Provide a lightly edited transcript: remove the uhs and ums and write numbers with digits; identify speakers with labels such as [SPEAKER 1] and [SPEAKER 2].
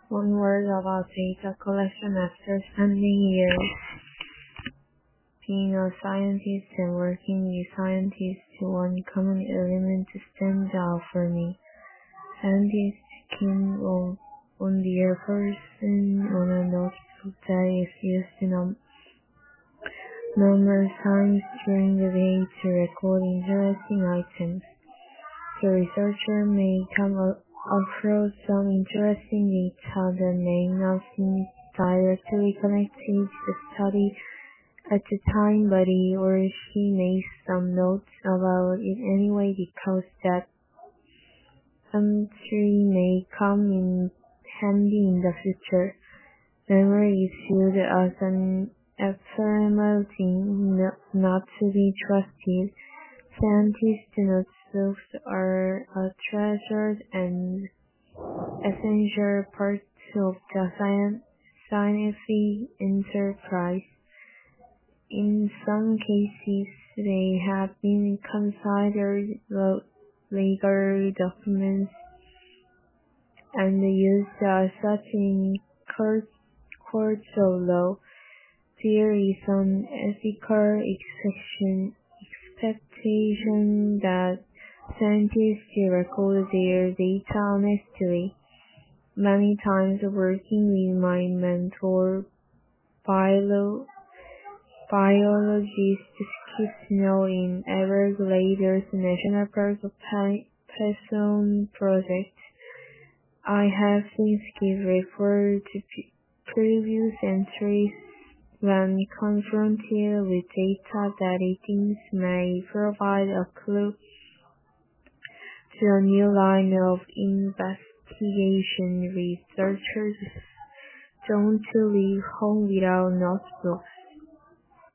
[SPEAKER 1] One word about data collection after spending years being a scientist and working with scientists, one common element stands out for me. Scientists can on their person on a notebook that is used numerous times during the day to record interesting items. The researcher may come across some interesting data that may not seem directly connected to the study at the time, but he or she makes some notes about it anyway because that entry may come in handy in the future. Memory is viewed as an ephemeral thing, not to be trusted. Scientists' notebooks are a treasured and essential part of the scientific enterprise. In some cases, they have been considered legal documents and used as such in courts of law. There is an ethical expectation that scientists record their data honestly. Many times working with my mentor, biologist Skip Snow in Everglades National Park Python Project, I have seen Skip refer to previous entries when confronted with data that he thinks may provide a clue to a new line of investigation. Researchers don't leave home without notebooks.